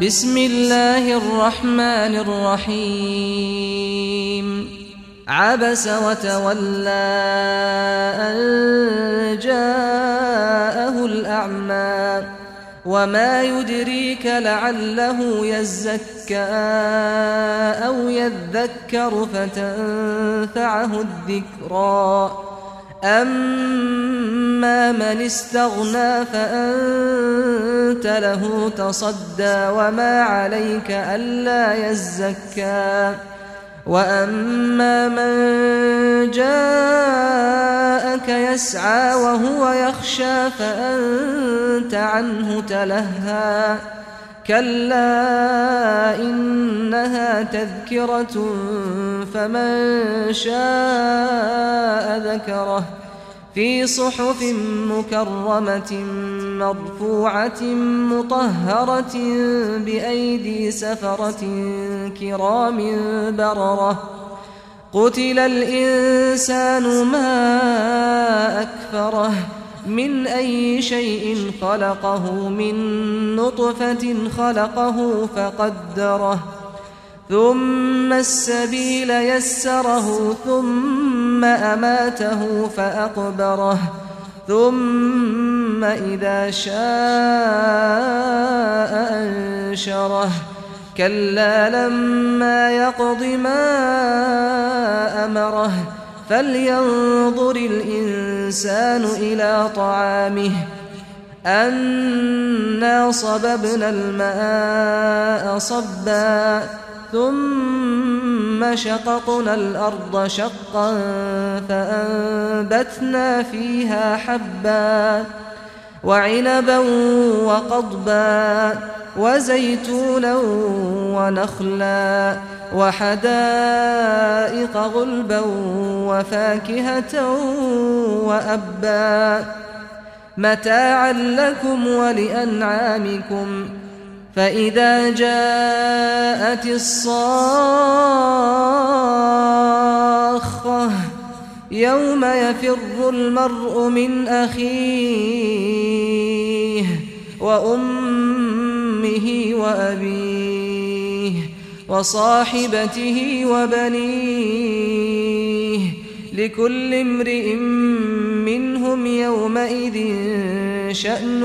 بسم الله الرحمن الرحيم عبس وتولى أن جاءه الأعمى وما يدريك لعله يزكى أو يذكر فتنفعه الذكرى أما من استغنى فأنت له تصدى وما عليك ألا يزكى وأما من جاءك يسعى وهو يخشى فأنت عنه تلهى كلا إنها تذكرة فمن شاء ذكره في صحف مكرمة مرفوعة مطهرة بأيدي سفرة كرام بررة قتل الإنسان ما أكفره من أي شيء خلقه من نطفة خلقه فقدره ثم السبيل يسره ثم أماته فأقبره ثم إذا شاء أنشره كلا لما يقض ما أمره فلينظر الإنسان إلى طعامه أنا صببنا الماء صبا ثم شققنا الأرض شقا فأنبتنا فيها حبا وعنبا وقضبا وزيتونا ونخلا وحدائق غلبا وفاكهة وأبا متاعا لكم ولأنعامكم فإذا جاءت الصاخة يوم يفر المرء من أخيه وأمه وأبيه وصاحبته وبنيه لكل امرئ منهم يومئذ شأن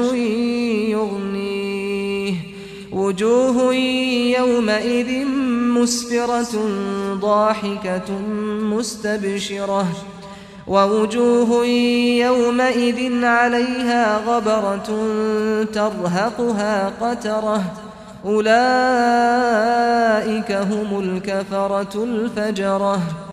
يغنيه وجوه يومئذ مسفرة ضاحكة مستبشرة ووجوه يومئذ عليها غبرة ترهقها قترة أولئك هم الكفرة الفجرة.